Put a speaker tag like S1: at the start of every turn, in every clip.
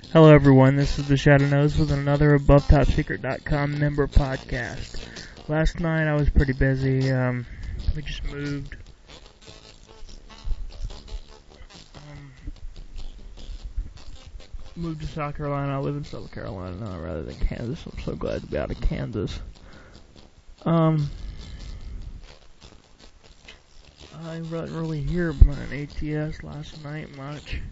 S1: Hello everyone, this is the Shadow Nose with another AboveTopSecret.com member podcast. Last night I was pretty busy, we just moved. Moved to South Carolina. I live in South Carolina now rather than Kansas. I'm so glad to be out of Kansas. I wasn't really here on ATS last night much.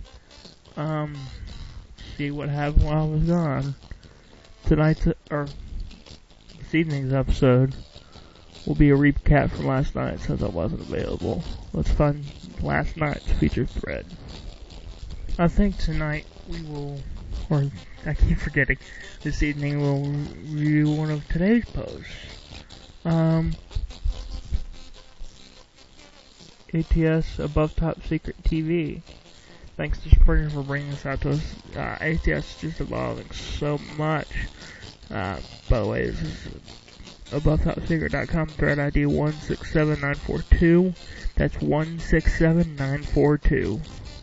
S1: See what happened while I was gone. This evening's episode will be a recap from last night since I wasn't available. Let's find last night's featured thread. I think tonight we will, or I keep forgetting, this evening we'll review one of today's posts. ATS Above Top Secret TV. Thanks to Springer for bringing this out to us. ATS is just evolving so much. By the way, this is AboveTopSecret.com thread ID 167942. That's 167942.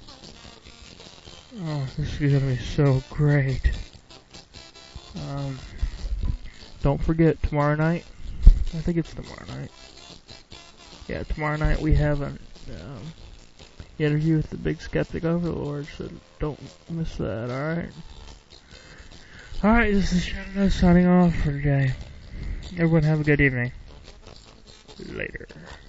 S1: Oh, this is gonna be so great. Don't forget, tomorrow night, I think it's tomorrow night. Yeah, tomorrow night we have an interview with the Big Skeptic Overlord, so don't miss that, alright? Alright, this is Shadow signing off for today. Everyone have a good evening. Later.